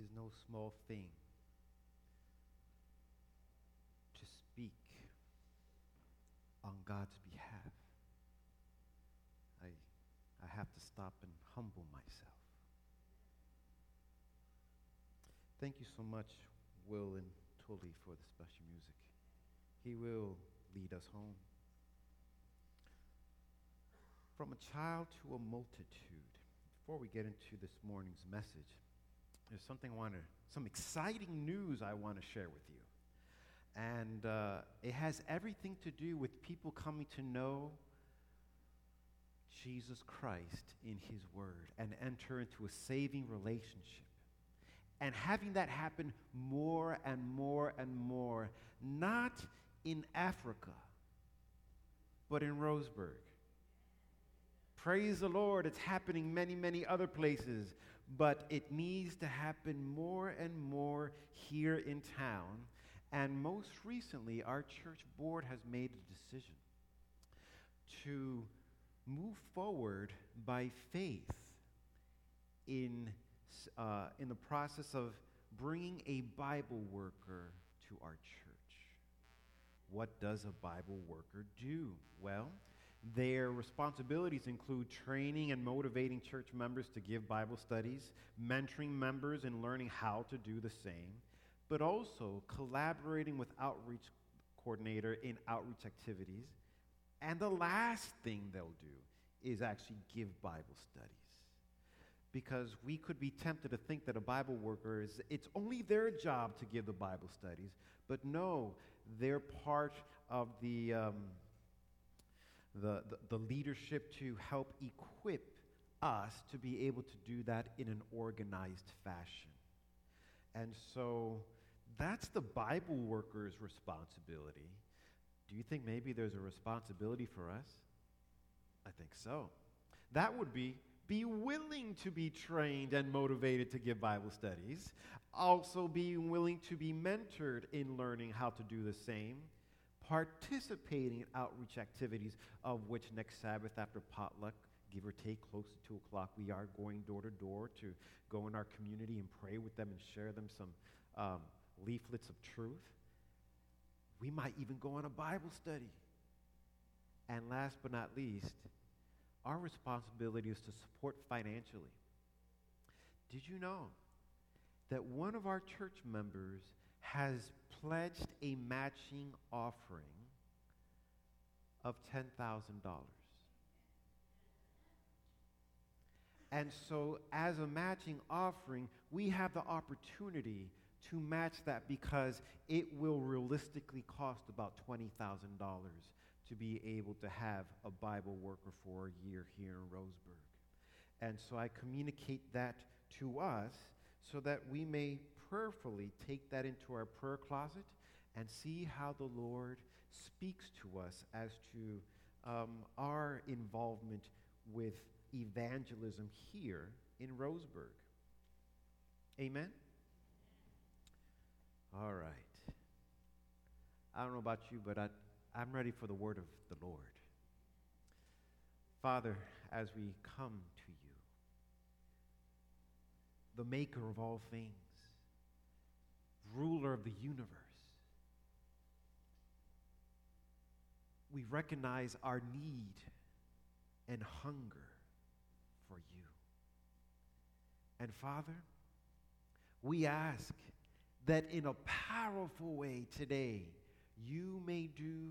is no small thing to speak on God's behalf. I have to stop and humble myself. Thank you so much, Will and Tully, for the special music. He will lead us home. From a child to a multitude. Before we get into this morning's message, there's some exciting news I want to share with you. And it has everything to do with people coming to know Jesus Christ in his word and enter into a saving relationship. And having that happen more and more and more, not in Africa, but in Roseburg. Praise the Lord, it's happening many, many other places, but it needs to happen more and more here in town. And most recently, our church board has made a decision to move forward by faith in the process of bringing a Bible worker to our church. What does a Bible worker do? Well, their responsibilities include training and motivating church members to give Bible studies, mentoring members in learning how to do the same, but also collaborating with outreach coordinator in outreach activities. And the last thing they'll do is actually give Bible studies. Because we could be tempted to think that a Bible worker it's only their job to give the Bible studies, but no, they're part of the leadership to help equip us to be able to do that in an organized fashion. And so that's the Bible worker's responsibility. Do you think maybe there's a responsibility for us? I think so. That would be willing to be trained and motivated to give Bible studies. Also being willing to be mentored in learning how to do the same. Participating in outreach activities, of which next Sabbath after potluck, give or take close to 2 o'clock, we are going door to door to go in our community and pray with them and share them some leaflets of truth. We might even go on a Bible study. And last but not least, our responsibility is to support financially. Did you know that one of our church members has pledged a matching offering of $10,000? And so as a matching offering, we have the opportunity to match that because it will realistically cost about $20,000 to be able to have a Bible worker for a year here in Roseburg. And so I communicate that to us so that we may prayerfully take that into our prayer closet and see how the Lord speaks to us as to our involvement with evangelism here in Roseburg. Amen? All right. I don't know about you, but I'm ready for the word of the Lord. Father, as we come to you, the maker of all things, ruler of the universe, we recognize our need and hunger for you. And Father, we ask that in a powerful way today, you may do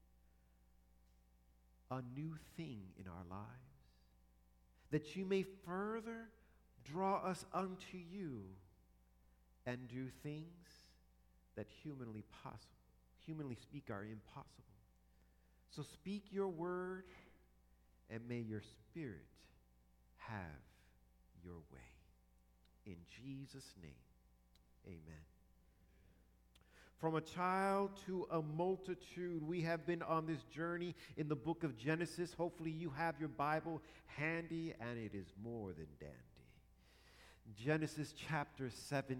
a new thing in our lives, that you may further draw us unto you and do things that humanly speak are impossible. So speak your word, and may your Spirit have your way. In Jesus' name, amen. From a child to a multitude, we have been on this journey in the book of Genesis. Hopefully you have your Bible handy, and it is more than dandy. Genesis chapter 17.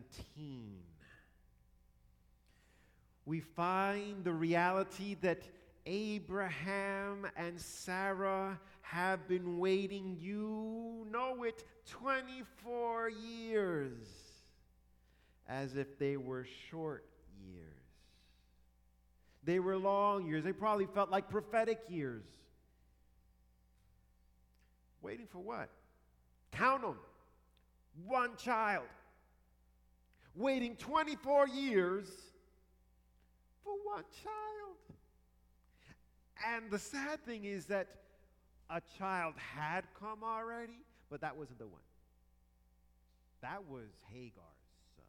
We find the reality that Abraham and Sarah have been waiting, 24 years as if they were short years. They were long years. They probably felt like prophetic years. Waiting for what? Count them. One child. Waiting 24 years for one child. And the sad thing is that a child had come already, but that wasn't the one. That was Hagar's son.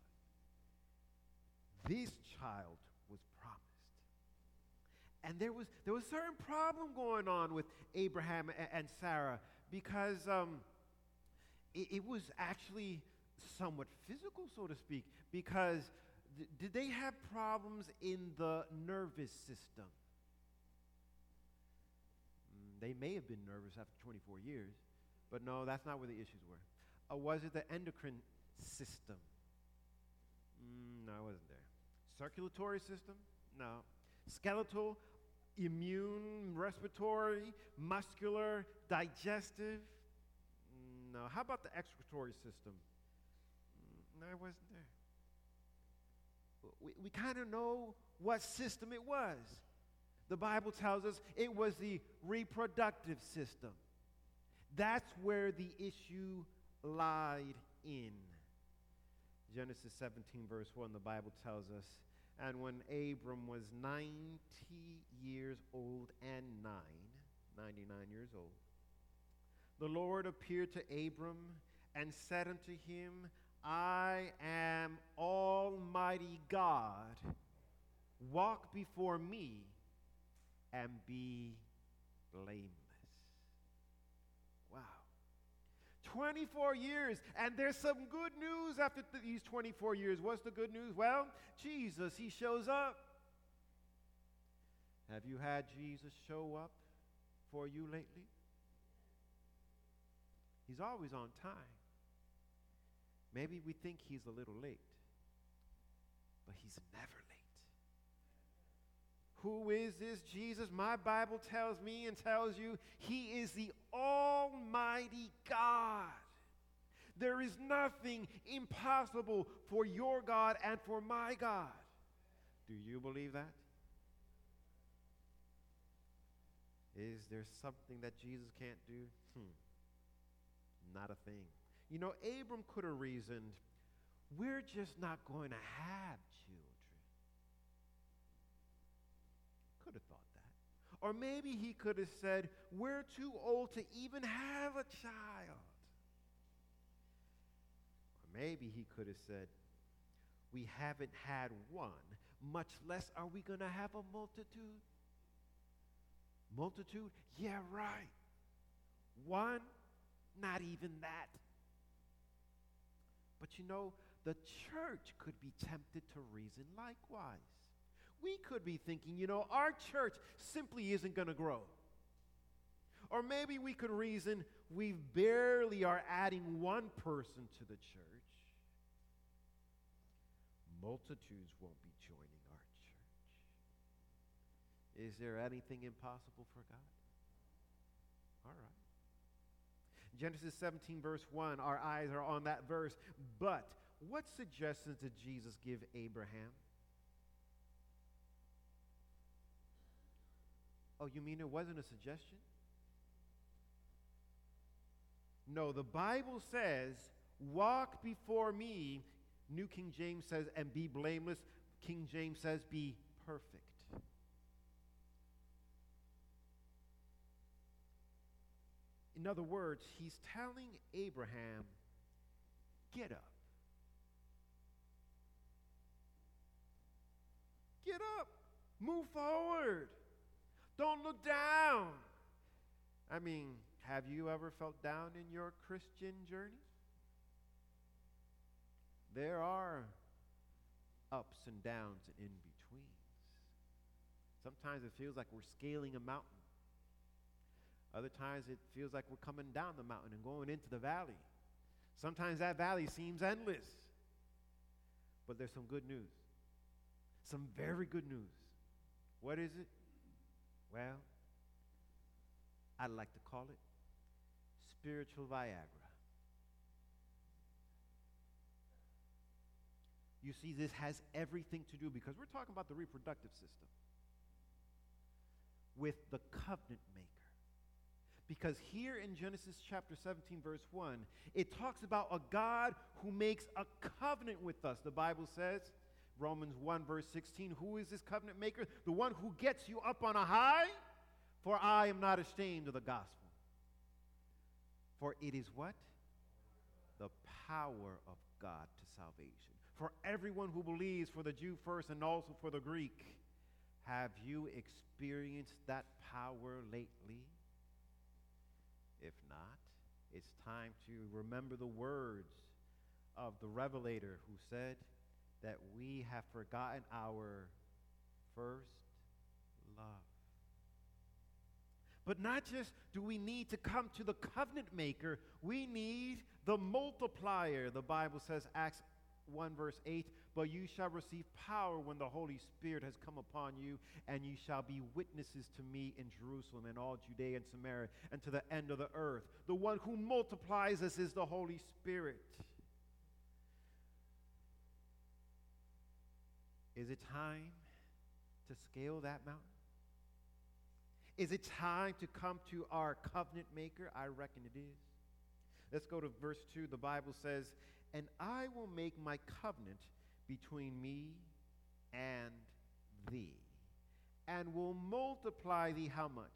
This child was promised. And there was a certain problem going on with Abraham and Sarah because it was actually somewhat physical, so to speak, because did they have problems in the nervous system? They may have been nervous after 24 years, but no, that's not where the issues were. Or was it the endocrine system? No, it wasn't there. Circulatory system? No. Skeletal, immune, respiratory, muscular, digestive? No. How about the excretory system? No, it wasn't there. We kind of know what system it was. The Bible tells us it was the reproductive system. That's where the issue lied in. Genesis 17, verse 1, the Bible tells us, and when Abram was 90 years old and 99 years old, the Lord appeared to Abram and said unto him, I am Almighty God. Walk before me and be blameless. Wow. 24 years, and there's some good news after these 24 years. What's the good news? Well, Jesus, he shows up. Have you had Jesus show up for you lately? He's always on time. Maybe we think he's a little late, but he's never late. Who is this Jesus? My Bible tells me and tells you he is the Almighty God. There is nothing impossible for your God and for my God. Do you believe that? Is there something that Jesus can't do? Not a thing. You know, Abram could have reasoned, we're just not going to have children. Could have thought that. Or maybe he could have said, we're too old to even have a child. Or maybe he could have said, we haven't had one, much less are we going to have a multitude. Multitude? Yeah, right. One? Not even that. But you know, the church could be tempted to reason likewise. We could be thinking, you know, our church simply isn't going to grow. Or maybe we could reason we barely are adding one person to the church. Multitudes won't be joining our church. Is there anything impossible for God? All right. Genesis 17, verse 1, our eyes are on that verse. But what suggestions did Jesus give Abraham? Oh, you mean it wasn't a suggestion? No, the Bible says, walk before me. New King James says, and be blameless. King James says, be perfect. In other words, he's telling Abraham, get up. Get up. Move forward. Don't look down. I mean, have you ever felt down in your Christian journey? There are ups and downs and in-betweens. Sometimes it feels like we're scaling a mountain. Other times it feels like we're coming down the mountain and going into the valley. Sometimes that valley seems endless. But there's some good news. Some very good news. What is it? Well, I'd like to call it spiritual Viagra. You see, this has everything to do, because we're talking about the reproductive system, with the covenant maker. Because here in Genesis chapter 17, verse 1, it talks about a God who makes a covenant with us. The Bible says, Romans 1, verse 16, who is this covenant maker? The one who gets you up on a high. For I am not ashamed of the gospel. For it is what? The power of God to salvation. For everyone who believes, for the Jew first and also for the Greek. Have you experienced that power lately? If not, it's time to remember the words of the Revelator who said that we have forgotten our first love. But not just do we need to come to the covenant maker, we need the multiplier. The Bible says, Acts 1 verse 8, but you shall receive power when the Holy Spirit has come upon you, and you shall be witnesses to me in Jerusalem and all Judea and Samaria and to the end of the earth. The one who multiplies us is the Holy Spirit. Is it time to scale that mountain? Is it time to come to our covenant maker? I reckon it is. Let's go to verse 2. The Bible says, and I will make my covenant between me and thee, and will multiply thee how much?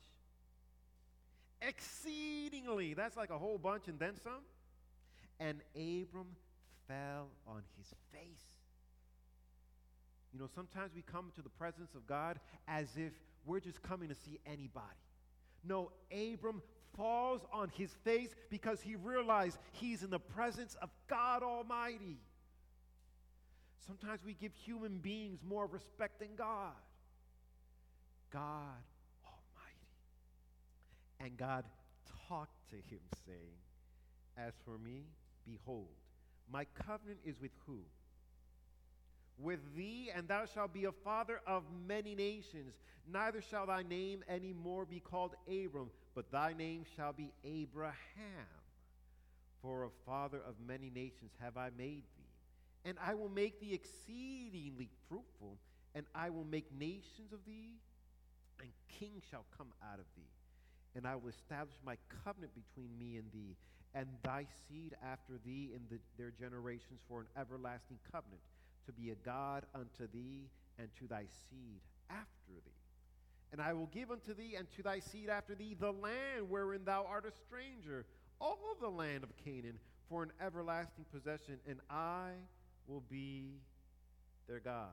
Exceedingly. That's like a whole bunch and then some. And Abram fell on his face. You know, sometimes we come to the presence of God as if we're just coming to see anybody. No, Abram falls on his face because he realized he's in the presence of God Almighty. Sometimes we give human beings more respect than God. God Almighty. And God talked to him, saying, as for me, behold, my covenant is with who? With thee, and thou shalt be a father of many nations. Neither shall thy name any more be called Abram, but thy name shall be Abraham. For a father of many nations have I made thee. And I will make thee exceedingly fruitful, and I will make nations of thee, and kings shall come out of thee. And I will establish my covenant between me and thee, and thy seed after thee in their generations for an everlasting covenant, to be a God unto thee and to thy seed after thee. And I will give unto thee and to thy seed after thee the land wherein thou art a stranger, all the land of Canaan, for an everlasting possession, and I will be their God.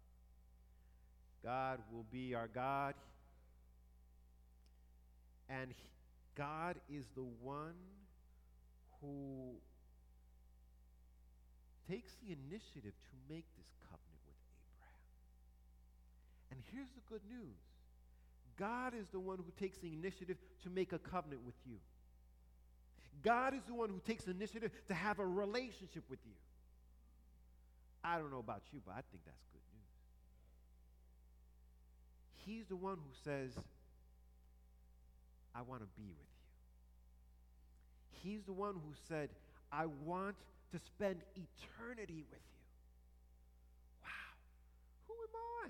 God will be our God, and God is the one who takes the initiative to make this covenant with Abraham. And here's the good news. God is the one who takes the initiative to make a covenant with you. God is the one who takes the initiative to have a relationship with you. I don't know about you, but I think that's good news. He's the one who says, I want to be with you. He's the one who said, I want to spend eternity with you. Wow. Who am I?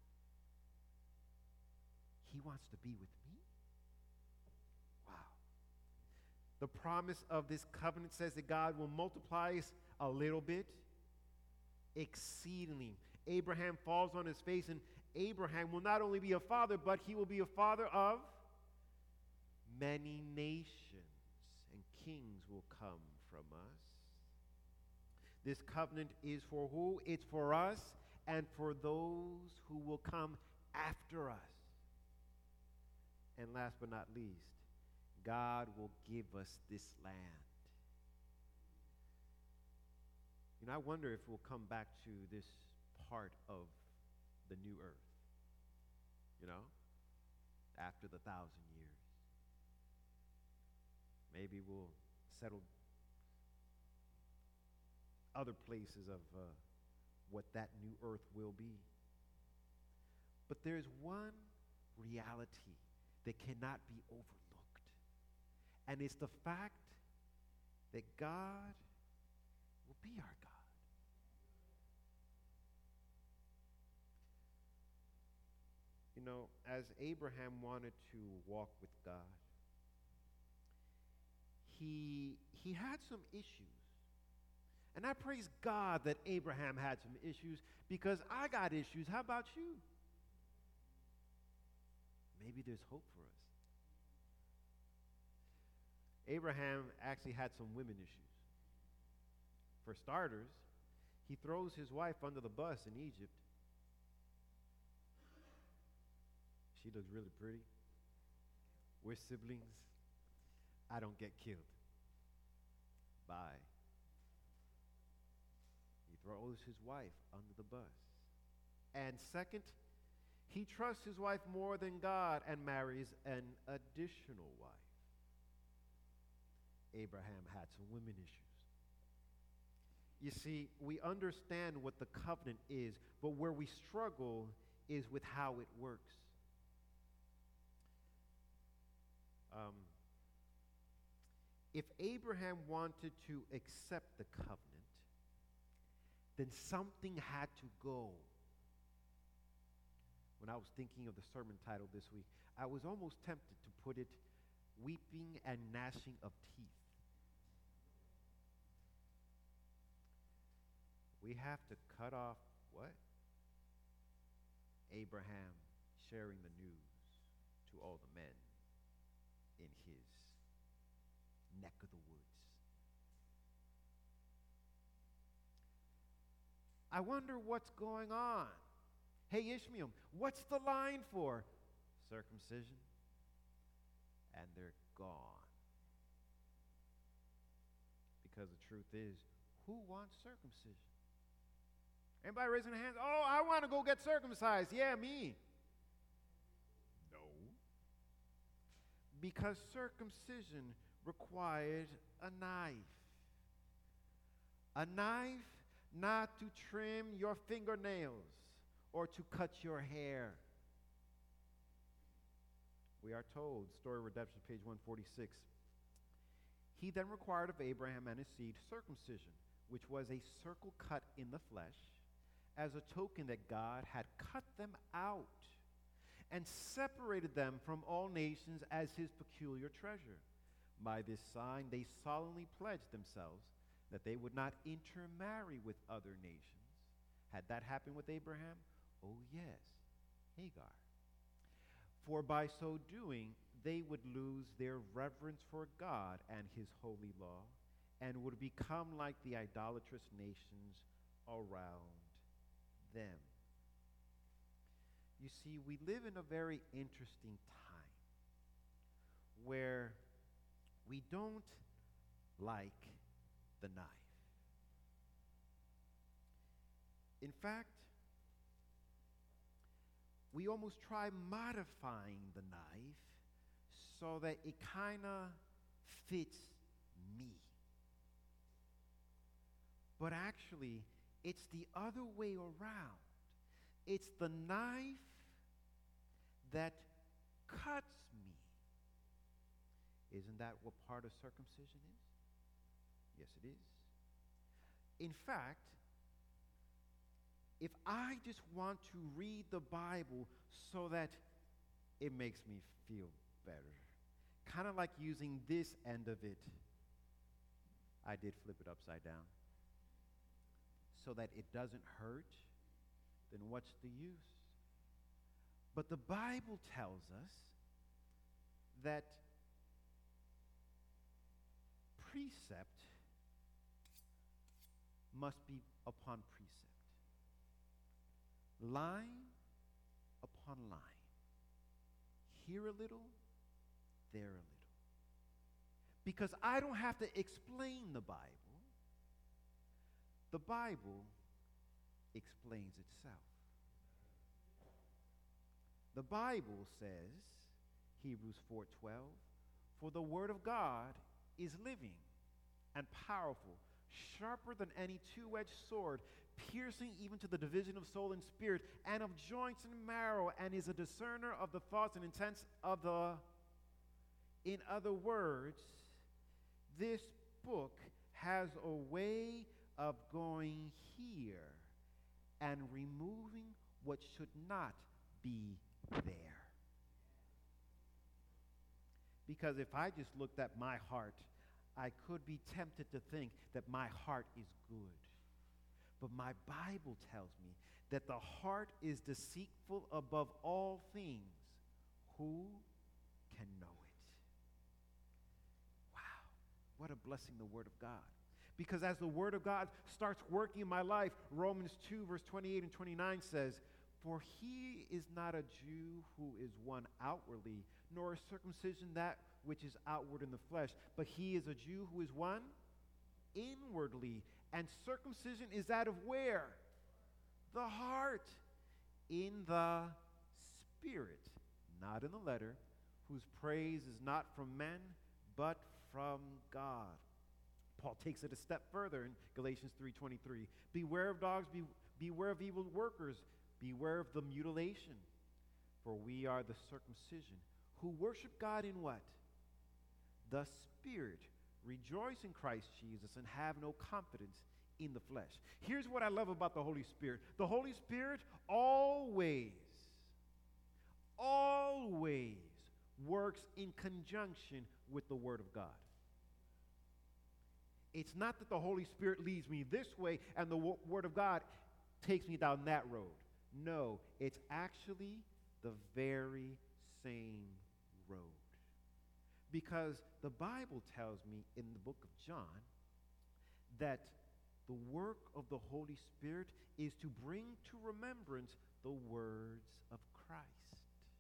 He wants to be with me? Wow. The promise of this covenant says that God will multiply us a little bit, exceedingly. Abraham falls on his face, and Abraham will not only be a father, but he will be a father of many nations, and kings will come from us. This covenant is for who? It's for us and for those who will come after us. And last but not least, God will give us this land. You know, I wonder if we'll come back to this part of the new earth, you know, after the 1,000 years. Maybe we'll settle other places of what that new earth will be. But there's one reality that cannot be overlooked, and it's the fact that God will be our God. You know, as Abraham wanted to walk with God, he had some issues. And I praise God that Abraham had some issues because I got issues. How about you? Maybe there's hope for us. Abraham actually had some women issues. For starters, he throws his wife under the bus in Egypt. She looks really pretty. We're siblings. I don't get killed. Bye. He throws his wife under the bus. And second, he trusts his wife more than God and marries an additional wife. Abraham had some women issues. You see, we understand what the covenant is, but where we struggle is with how it works. If Abraham wanted to accept the covenant, then something had to go. When I was thinking of the sermon title this week, I was almost tempted to put it, Weeping and Gnashing of Teeth. We have to cut off what? Abraham sharing the news to all the men in his neck of the woods. I wonder what's going on. Hey, Ishmael, what's the line for? Circumcision. And they're gone. Because the truth is, who wants circumcision? Anybody raising their hands? Oh, I want to go get circumcised. Yeah, me. No. Because circumcision required a knife. A knife not to trim your fingernails or to cut your hair. We are told, Story of Redemption, page 146. He then required of Abraham and his seed circumcision, which was a circle cut in the flesh, as a token that God had cut them out and separated them from all nations as his peculiar treasure. By this sign, they solemnly pledged themselves that they would not intermarry with other nations. Had that happened with Abraham? Oh, yes, Hagar. For by so doing, they would lose their reverence for God and his holy law and would become like the idolatrous nations around them. You see, we live in a very interesting time where we don't like the knife. In fact, we almost try modifying the knife so that it kind of fits me. But actually, it's the other way around. It's the knife that cuts me. Isn't that what part of circumcision is? Yes, it is. In fact, if I just want to read the Bible so that it makes me feel better, kind of like using this end of it, I did flip it upside down, so that it doesn't hurt, then what's the use? But the Bible tells us that precept must be upon precept. Line upon line. Here a little, there a little. Because I don't have to explain the Bible. The Bible explains itself. The Bible says, Hebrews 4:12, for the word of God is living and powerful, sharper than any two-edged sword, piercing even to the division of soul and spirit, and of joints and marrow, and is a discerner of the thoughts and intents of the... In other words, this book has a way of going here and removing what should not be there. Because if I just looked at my heart, I could be tempted to think that my heart is good. But my Bible tells me that the heart is deceitful above all things. Who can know it? Wow, what a blessing, the Word of God. Because as the Word of God starts working in my life, Romans 2, verse 28 and 29 says, "For he is not a Jew who is one outwardly, nor a circumcision that which is outward in the flesh, but he is a Jew who is one inwardly. And circumcision is that of where? The heart, in the Spirit, not in the letter, whose praise is not from men, but from God." Paul takes it a step further in Galatians 3:23. "Beware of dogs, beware of evil workers, beware of the mutilation. For we are the circumcision, who worship God in what? The Spirit. Rejoice in Christ Jesus and have no confidence in the flesh." Here's what I love about the Holy Spirit. The Holy Spirit always works in conjunction with the Word of God. It's not that the Holy Spirit leads me this way and the Word of God takes me down that road. No, it's actually the very same road. Because the Bible tells me in the book of John that the work of the Holy Spirit is to bring to remembrance the words of Christ.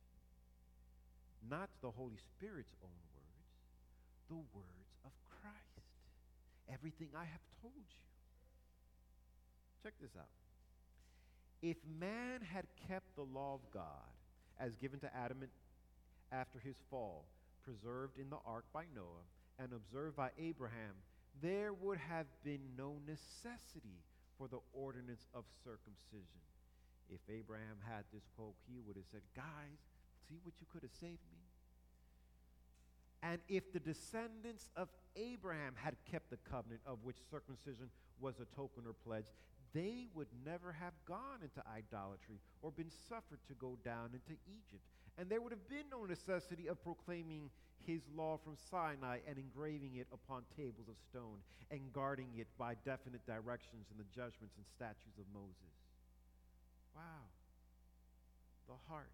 Not the Holy Spirit's own words, the words of Christ. Everything I have told you. Check this out. If man had kept the law of God as given to Adam after his fall, preserved in the ark by Noah, and observed by Abraham, there would have been no necessity for the ordinance of circumcision. If Abraham had this quote, he would have said, "Guys, see what you could have saved me?" And if the descendants of Abraham had kept the covenant of which circumcision was a token or pledge, they would never have gone into idolatry or been suffered to go down into Egypt. And there would have been no necessity of proclaiming his law from Sinai and engraving it upon tables of stone and guarding it by definite directions in the judgments and statutes of Moses. Wow. The heart.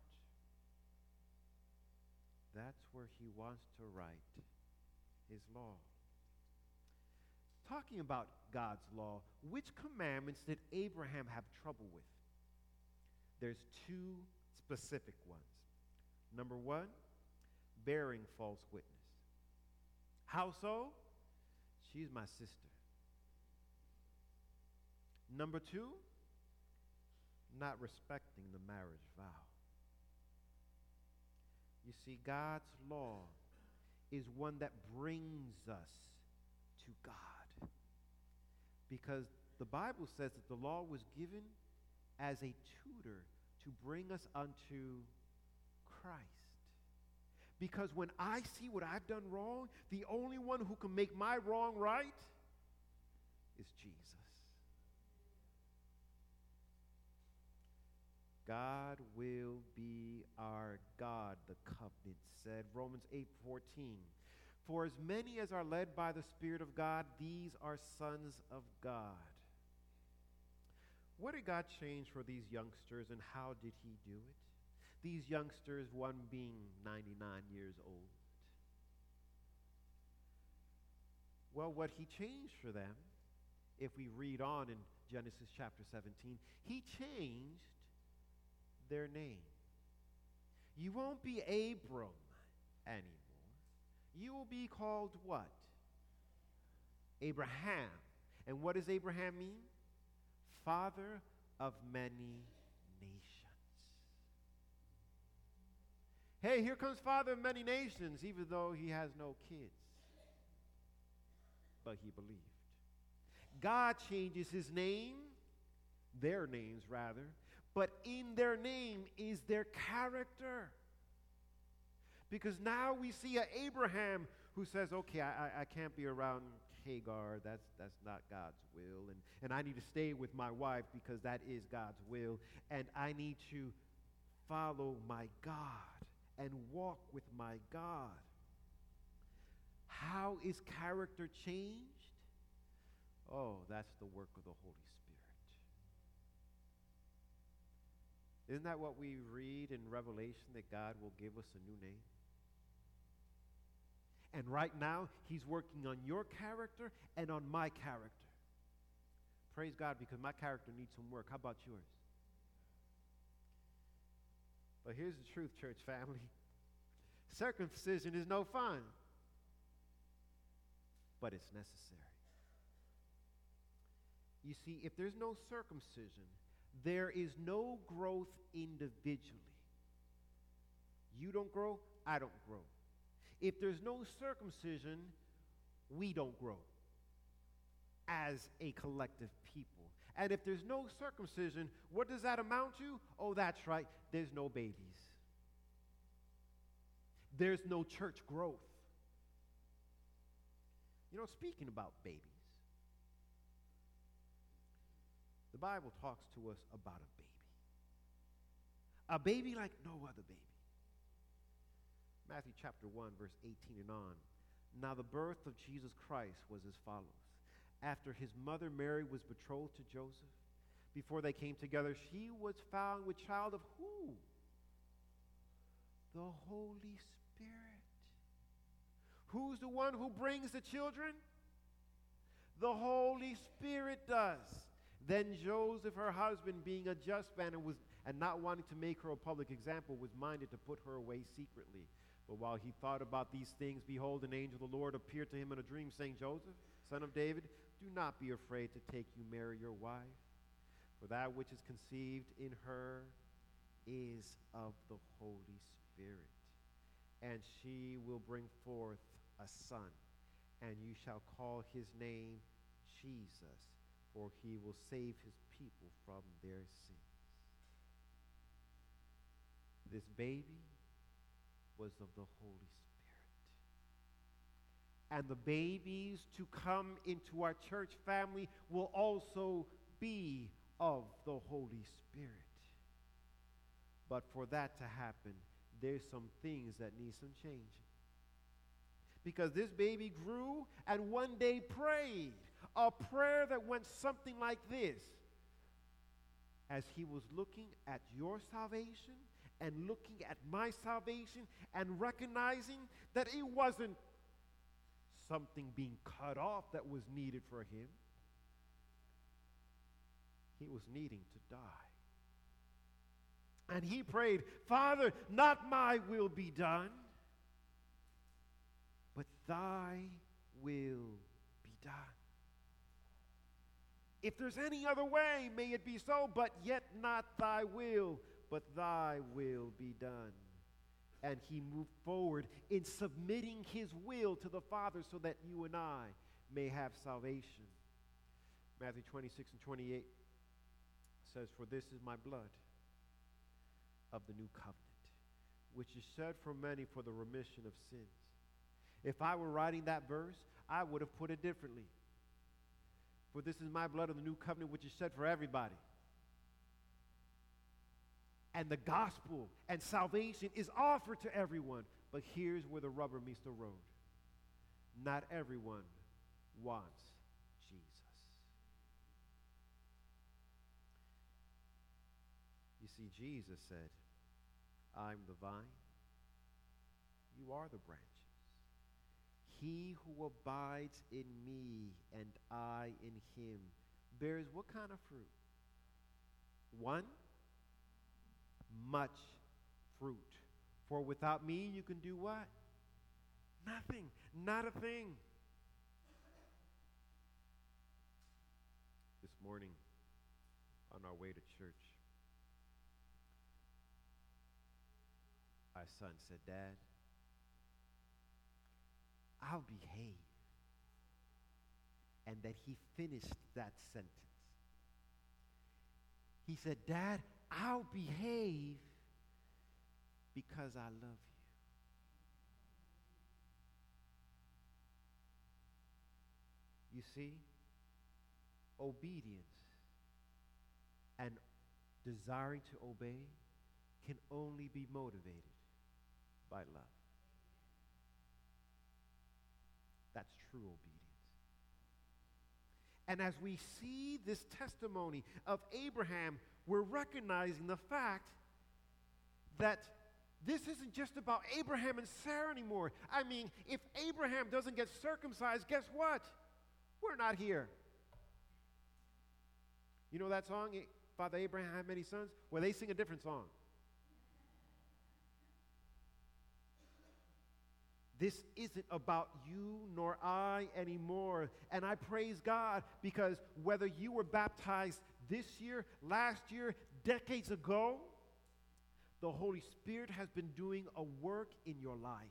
That's where he wants to write his law. Talking about God's law, which commandments did Abraham have trouble with? There's two specific ones. Number one, bearing false witness. How so? She's my sister. Number two, not respecting the marriage vow. You see, God's law is one that brings us to God. Because the Bible says that the law was given as a tutor to bring us unto Christ. Because when I see what I've done wrong, the only one who can make my wrong right is Jesus. God will be our God, the covenant said. Romans 8:14. For as many as are led by the Spirit of God, these are sons of God. What did God change for these youngsters, and how did he do it? These youngsters, one being 99 years old. Well, what he changed for them, if we read on in Genesis chapter 17, he changed their name. You won't be Abram anymore. You will be called what? Abraham. And what does Abraham mean? Father of many nations. Hey, here comes Father of many nations, even though he has no kids. But he believed. God changes his name, their names rather, but in their name is their character. Because now we see an Abraham who says, okay, I can't be around Hagar. That's not God's will. And I need to stay with my wife because that is God's will. And I need to follow my God and walk with my God. How is character changed? Oh, that's the work of the Holy Spirit. Isn't that what we read in Revelation, that God will give us a new name? And right now, he's working on your character and on my character. Praise God, because my character needs some work. How about yours? But here's the truth, church family. Circumcision is no fun, but it's necessary. You see, if there's no circumcision, there is no growth individually. You don't grow, I don't grow. If there's no circumcision, we don't grow as a collective people. And if there's no circumcision, what does that amount to? Oh, that's right, there's no babies. There's no church growth. You know, speaking about babies, the Bible talks to us about a baby. A baby like no other baby. Matthew chapter 1, verse 18 and on. Now the birth of Jesus Christ was as follows. After his mother Mary was betrothed to Joseph, before they came together, she was found with child of who? The Holy Spirit. Who's the one who brings the children? The Holy Spirit does. Then Joseph, her husband, being a just man and not wanting to make her a public example, was minded to put her away secretly. But while he thought about these things, behold, an angel of the Lord appeared to him in a dream, saying, Joseph, son of David, do not be afraid to take you Mary, your wife, for that which is conceived in her is of the Holy Spirit. And she will bring forth a son, and you shall call his name Jesus, for he will save his people from their sins. This baby was of the Holy Spirit. And the babies to come into our church family will also be of the Holy Spirit. But for that to happen, there's some things that need some changing. Because this baby grew and one day prayed a prayer that went something like this. As he was looking at your salvation and looking at my salvation and recognizing that it wasn't something being cut off that was needed for him. He was needing to die. And he prayed, Father, not my will be done, but thy will be done. If there's any other way, may it be so, but yet not thy will, but thy will be done. And he moved forward in submitting his will to the Father so that you and I may have salvation. Matthew 26 and 28 says, For this is my blood of the new covenant, which is shed for many for the remission of sins. If I were writing that verse, I would have put it differently. For this is my blood of the new covenant, which is shed for everybody. And the gospel and salvation is offered to everyone. But here's where the rubber meets the road. Not everyone wants Jesus. You see, Jesus said, I'm the vine, you are the branches. He who abides in me and I in him bears what kind of fruit? One, much fruit. For without me you can do what? Nothing. Not a thing. This morning, on our way to church, our son said, Dad, I'll behave. And that he finished that sentence. He said, Dad, I'll behave because I love you. You see, obedience and desiring to obey can only be motivated by love. That's true obedience. And as we see this testimony of Abraham, we're recognizing the fact that this isn't just about Abraham and Sarah anymore. I mean, if Abraham doesn't get circumcised, guess what? We're not here. You know that song, Father Abraham had many sons? Well, they sing a different song. This isn't about you nor I anymore. And I praise God because whether you were baptized this year, last year, decades ago, the Holy Spirit has been doing a work in your life.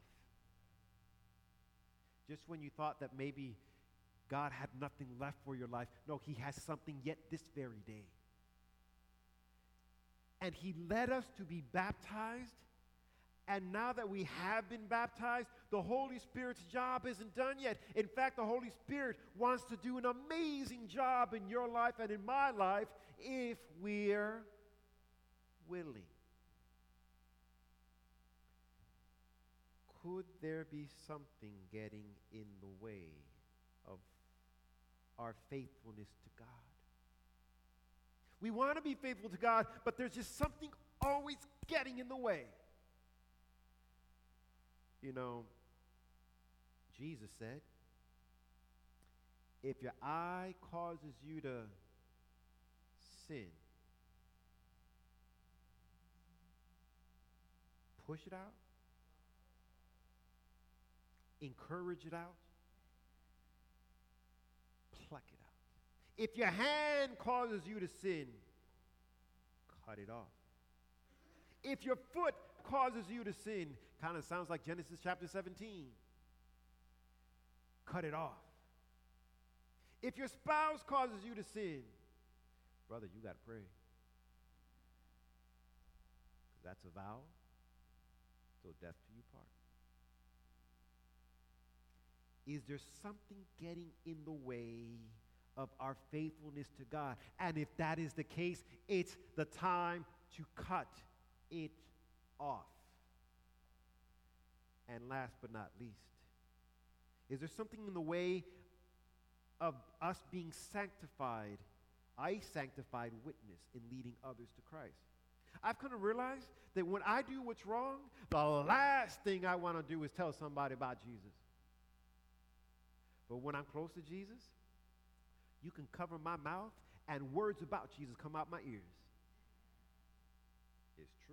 Just when you thought that maybe God had nothing left for your life, no, He has something yet this very day. And He led us to be baptized. And now that we have been baptized, the Holy Spirit's job isn't done yet. In fact, the Holy Spirit wants to do an amazing job in your life and in my life if we're willing. Could there be something getting in the way of our faithfulness to God? We want to be faithful to God, but there's just something always getting in the way. You know, Jesus said, if your eye causes you to sin, push it out, encourage it out, pluck it out. If your hand causes you to sin, cut it off. If your foot causes you to sin, kind of sounds like Genesis chapter 17. Cut it off. If your spouse causes you to sin, brother, you got to pray. That's a vow till death do you part. Is there something getting in the way of our faithfulness to God? And if that is the case, it's the time to cut it off. And last but not least, is there something in the way of us being sanctified, a sanctified witness in leading others to Christ? I've kind of realized that when I do what's wrong, the last thing I want to do is tell somebody about Jesus. But when I'm close to Jesus, you can cover my mouth and words about Jesus come out my ears. It's true.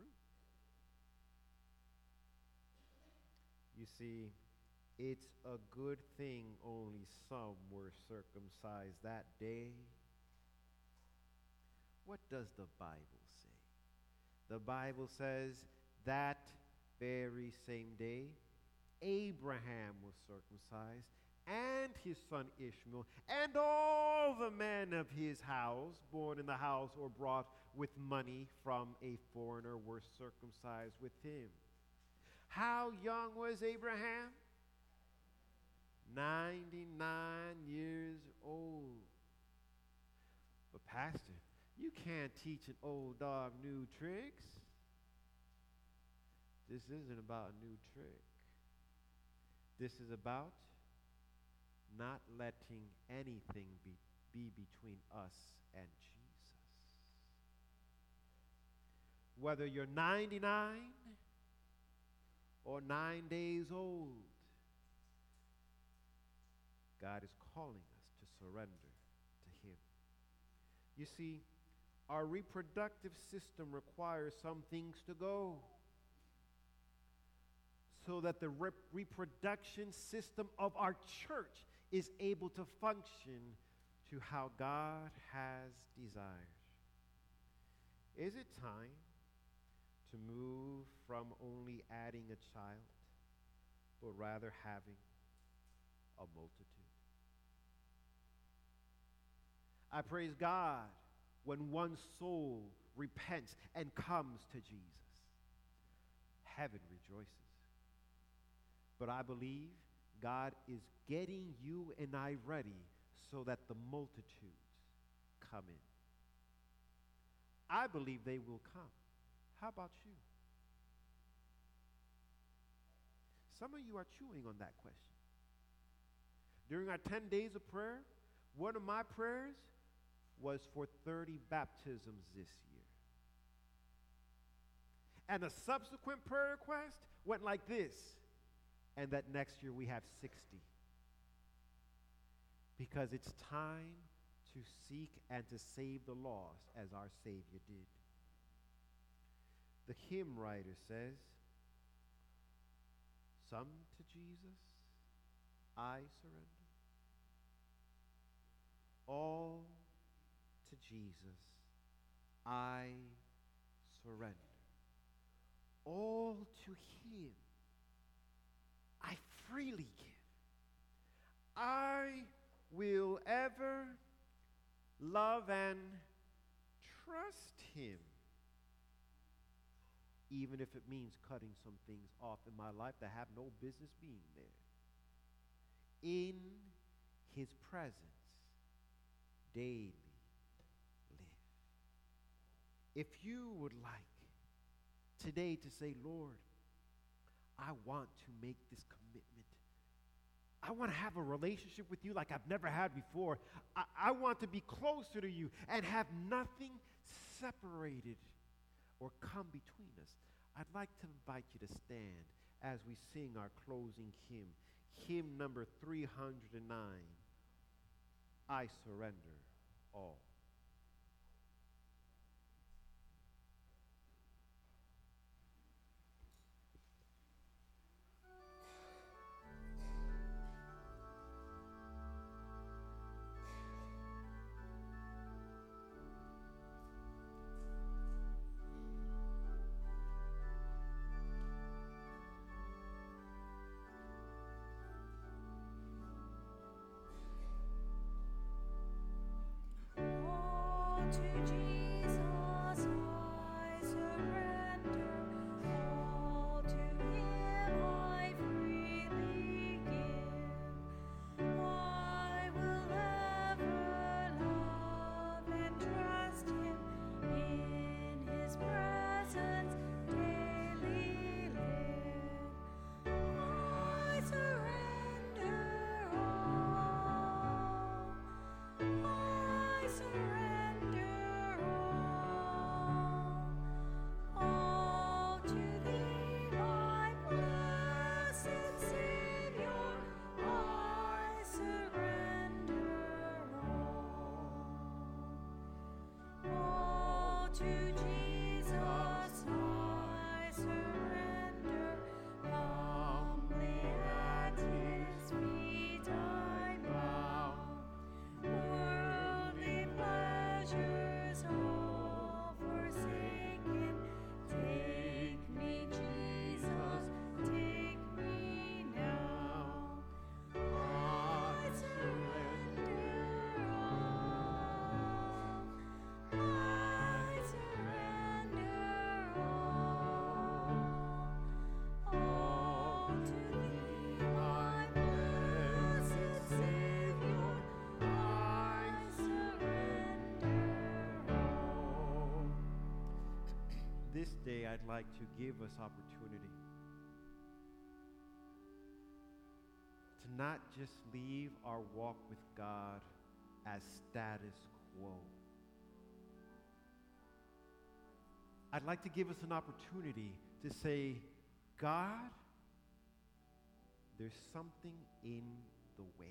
You see, it's a good thing only some were circumcised that day. What does the Bible say? The Bible says that very same day, Abraham was circumcised, and his son Ishmael, and all the men of his house, born in the house or brought with money from a foreigner, were circumcised with him. How young was Abraham? 99 years old. But pastor, you can't teach an old dog new tricks. This isn't about a new trick. This is about not letting anything be between us and Jesus. Whether you're 99 or 9 days old, God is calling us to surrender to Him. You see, our reproductive system requires some things to go so that the reproduction system of our church is able to function to how God has desired. Is it time to move from only adding a child, but rather having a multitude? I praise God when one soul repents and comes to Jesus. Heaven rejoices. But I believe God is getting you and I ready so that the multitudes come in. I believe they will come. How about you? Some of you are chewing on that question. During our 10 days of prayer, one of my prayers was for 30 baptisms this year. And a subsequent prayer request went like this, and that next year we have 60. Because it's time to seek and to save the lost as our Savior did. The hymn writer says, some to Jesus I surrender. All to Jesus I surrender. All to him I freely give. I will ever love and trust him, even if it means cutting some things off in my life that have no business being there. In his presence daily live. If you would like today to say, Lord, I want to make this commitment. I want to have a relationship with you like I've never had before. I want to be closer to you and have nothing separated or come between us. I'd like to invite you to stand as we sing our closing hymn. Hymn number 309, I Surrender All. To Jesus I surrender, all to him I freely give. I will ever love and trust him, in his presence daily live. I surrender all. I surrender all to thee, my blessed Savior. I surrender all to Jesus I surrender. Humbly at his feet I bow. Worldly pleasures all forsaken, take me, Jesus, take me now. I surrender all. I surrender all to thee, my blessed Savior. I surrender all. This day I'd like to give us opportunity to not just leave our walk with God as status quo. I'd like to give us an opportunity to say, God, there's something in the way.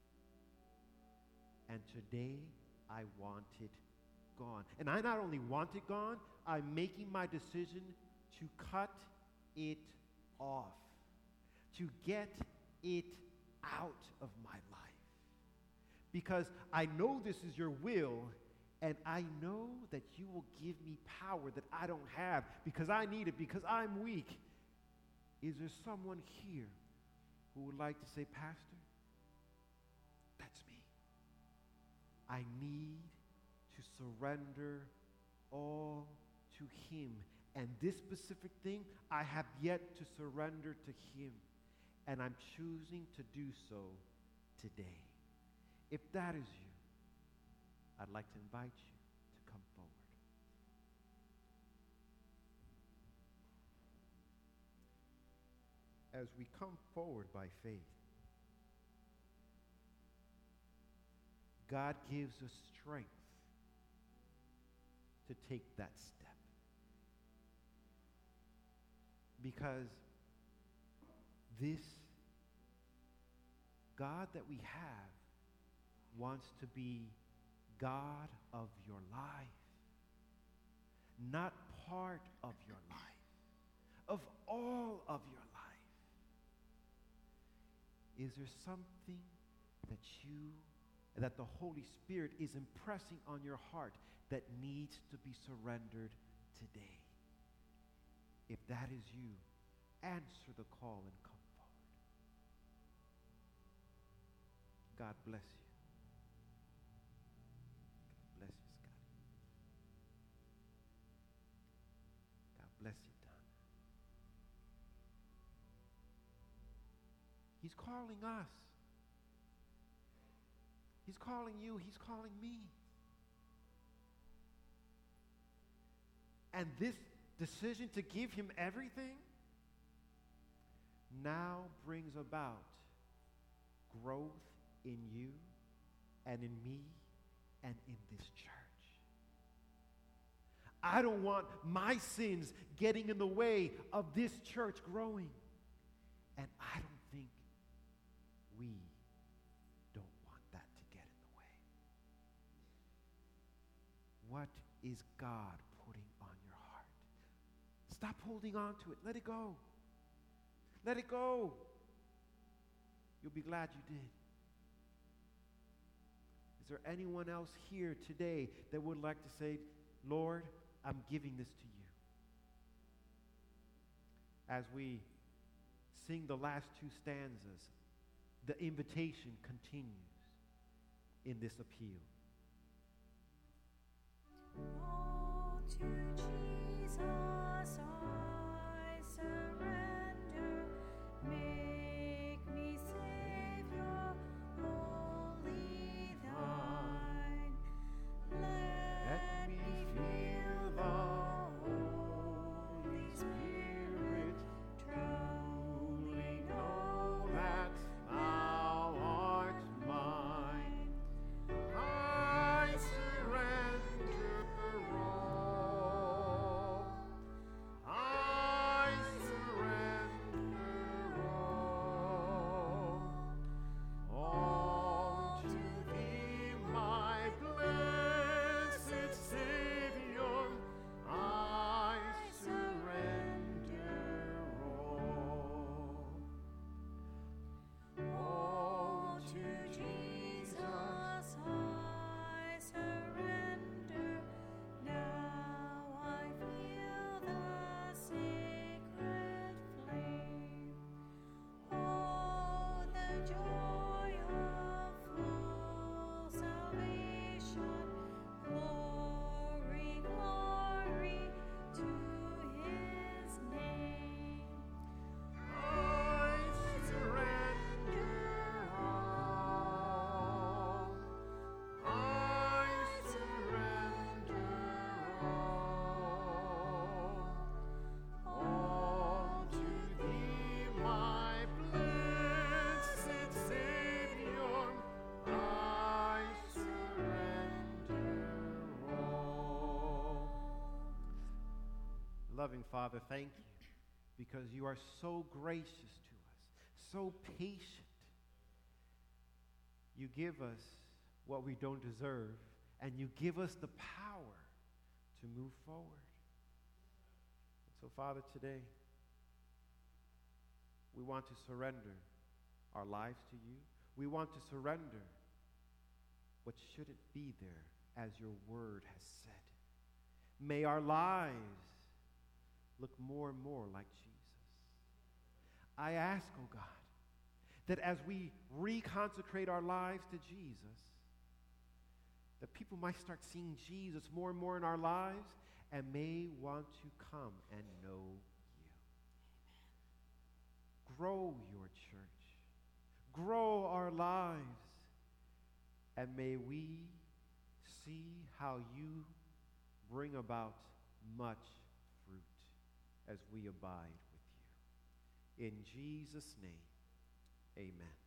And today I want it gone. And I not only want it gone, I'm making my decision to cut it off, to get it out of my life. Because I know this is your will, and I know that you will give me power that I don't have because I need it, because I'm weak. Is there someone here who would like to say, Pastor, that's me. I need to surrender all to him. And this specific thing, I have yet to surrender to him. And I'm choosing to do so today. If that is you, I'd like to invite you to come forward. as we come forward by faith, God gives us strength to take that step. Because this God that we have wants to be God of your life, not part of your life, of all of your life. Is there something that the Holy Spirit is impressing on your heart that needs to be surrendered today? If that is you, answer the call and come forward. God bless you. God bless you, Scotty. God bless you, Donna. He's calling us. He's calling you. He's calling me. And this decision to give him everything now brings about growth in you and in me and in this church. I don't want my sins getting in the way of this church growing. And I don't think we don't want that to get in the way. What is God putting on your heart? Stop holding on to it. Let it go. Let it go. You'll be glad you did. Is there anyone else here today that would like to say, Lord, I'm giving this to you? As we sing the last two stanzas, the invitation continues in this appeal. All to Jesus I surrender. Make me Savior, wholly thine. Let me feel the Holy Spirit. Truly know that thou art mine. I surrender all. I surrender all to thee, my blessed Savior. I surrender all to Jesus I surrender. Now I feel the sacred flame. Oh, the joy of full salvation. Glory, glory to his name. I surrender all. I surrender all to thee, my blessed Savior. I surrender all. Loving Father, thank you because you are so gracious to us, so patient. You give us what we don't deserve, and you give us the power to move forward. So, Father, today, we want to surrender our lives to you. We want to surrender what shouldn't be there, as your word has said. May our lives look more and more like Jesus. I ask, oh God, that as we reconsecrate our lives to Jesus, that people might start seeing Jesus more and more in our lives and may want to come and know you. Grow your church. Grow our lives. And may we see how you bring about much fruit as we abide with In Jesus' name, amen.